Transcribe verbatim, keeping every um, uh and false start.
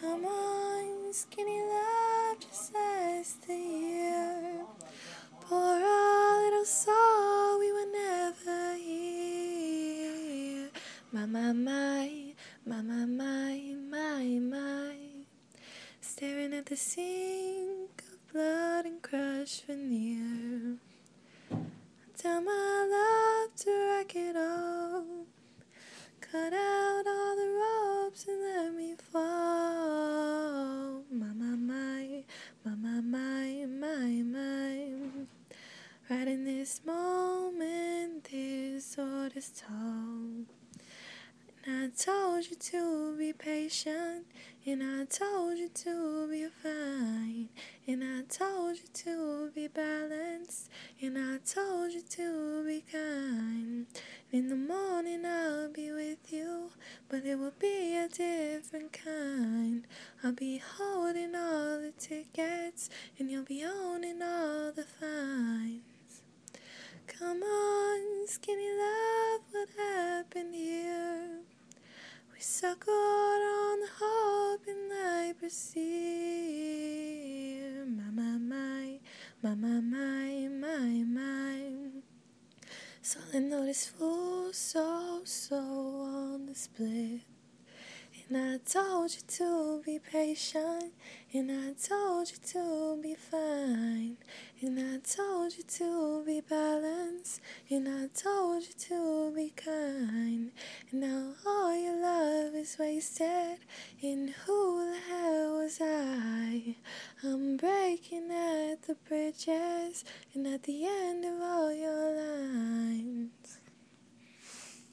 Come on, skinny love, just as the year. Pour a little soul we were never here. My, my, my, my, my, my, my, my. Staring at the sink of blood and crushed veneer. Tell my love to wreck it all. Cut out all the ropes and let me fall. My, my, my, my, my, my, my, my. Right in this moment, this sword is tall. And I told you to be patient, and I told you to be fine, and I told you to be balanced, and I told you to be kind. In the morning I'll be with you, but it will be a different kind. I'll be holding all the tickets, and you'll be owning all the fines. Come on, skinny love, what happened here? We suckled on the hope and I persevere. My, my, my, my, my, my, my, my. So I noticed full so, so on the split. And I told you to be patient, and I told you to be fine, and I told you to be balanced, and I told you to be kind. And now all your love is wasted, and who the hell was I? I'm breaking at the bridges, and at the end of all your lines.